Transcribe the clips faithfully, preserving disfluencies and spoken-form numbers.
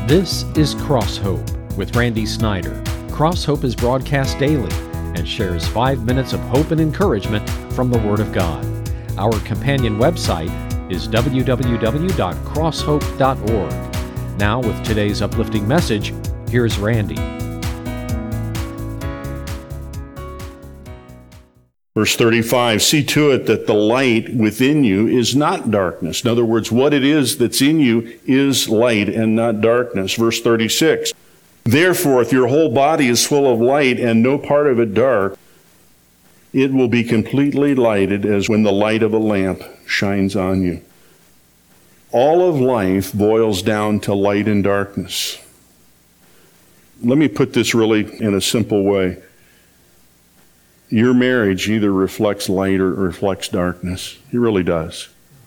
This is Cross Hope with Randy Snyder. Cross Hope is broadcast daily and shares five minutes of hope and encouragement from the Word of God. Our companion website is w w w dot cross hope dot org. Now, with today's uplifting message, here's Randy. Verse thirty-five, see to it that the light within you is not darkness. In other words, what it is that's in you is light and not darkness. Verse thirty-six, therefore, if your whole body is full of light and no part of it dark, it will be completely lighted as when the light of a lamp shines on you. All of life boils down to light and darkness. Let me put this really in a simple way. Your marriage either reflects light or reflects darkness. It really does.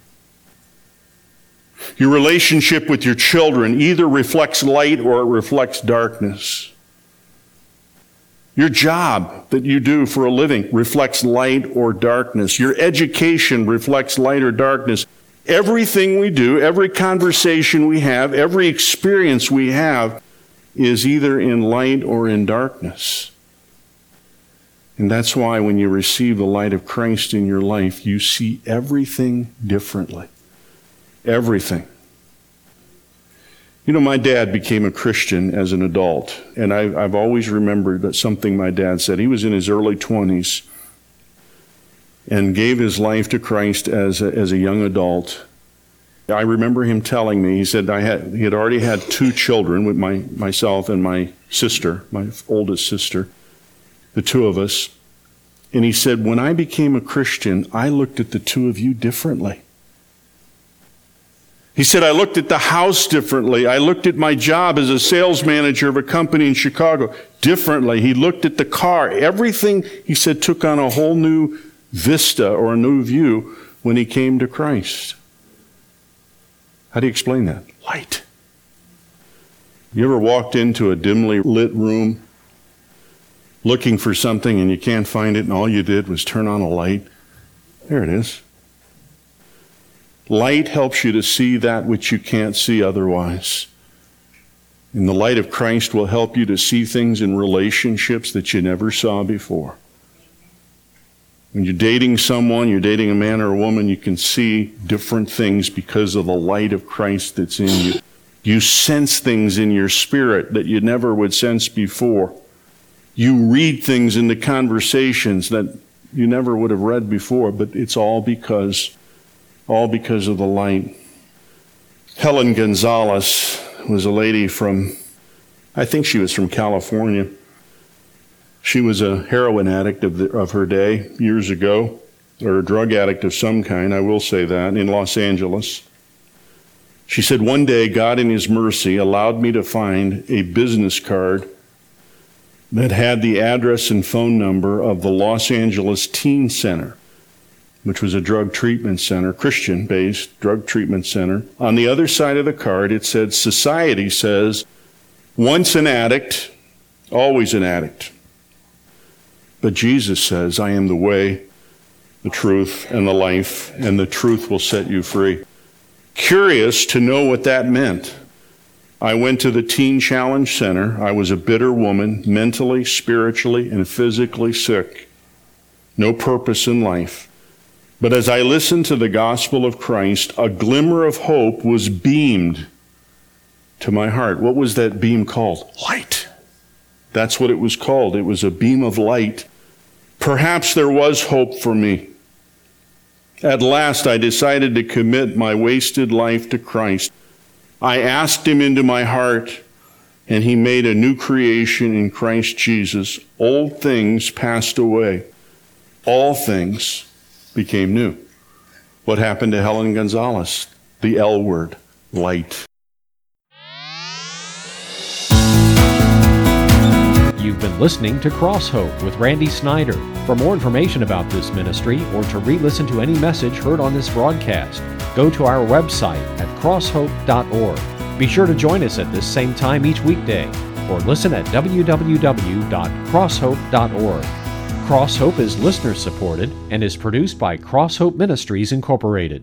Your relationship with your children either reflects light or it reflects darkness. Your job that you do for a living reflects light or darkness. Your education reflects light or darkness. Everything we do, every conversation we have, every experience we have is either in light or in darkness. And that's why when you receive the light of Christ in your life, you see everything differently. Everything. You know, my dad became a Christian as an adult, and I, I've always remembered that something my dad said. He was in his early twenties and gave his life to Christ as a, as a young adult. I remember him telling me, he said I had, he had already had two children with my myself and my sister, my oldest sister, the two of us. And he said, when I became a Christian, I looked at the two of you differently. He said, I looked at the house differently. I looked at my job as a sales manager of a company in Chicago differently. He looked at the car. Everything, he said, took on a whole new vista or a new view when he came to Christ. How do you explain that? Light. You ever walked into a dimly lit room looking for something and you can't find it and all you did was turn on a light? There it is. Light helps you to see that which you can't see otherwise. And the light of Christ will help you to see things in relationships that you never saw before. When you're dating someone, you're dating a man or a woman, you can see different things because of the light of Christ that's in you. You sense things in your spirit that you never would sense before. You read things in the conversations that you never would have read before, but it's all because All because of the light. Helen Gonzalez was a lady from, I think she was from California. She was a heroin addict of, the, of her day years ago, or a drug addict of some kind, I will say that, in Los Angeles. She said, one day God in His mercy allowed me to find a business card that had the address and phone number of the Los Angeles Teen Center, which was a drug treatment center, Christian-based drug treatment center. On the other side of the card, it said, society says, once an addict, always an addict. But Jesus says, I am the way, the truth, and the life, and the truth will set you free. Curious to know what that meant, I went to the Teen Challenge Center. I was a bitter woman, mentally, spiritually, and physically sick. No purpose in life. But as I listened to the gospel of Christ, a glimmer of hope was beamed to my heart. What was that beam called? Light. That's what it was called. It was a beam of light. Perhaps there was hope for me. At last, I decided to commit my wasted life to Christ. I asked Him into my heart, and He made a new creation in Christ Jesus. Old things passed away. All things became new. What happened to Helen Gonzalez? The L word, light. You've been listening to Cross Hope with Randy Snyder. For more information about this ministry or to re-listen to any message heard on this broadcast, go to our website at cross hope dot org. Be sure to join us at this same time each weekday or listen at w w w dot cross hope dot org. Cross Hope is listener-supported and is produced by Cross Hope Ministries, Incorporated.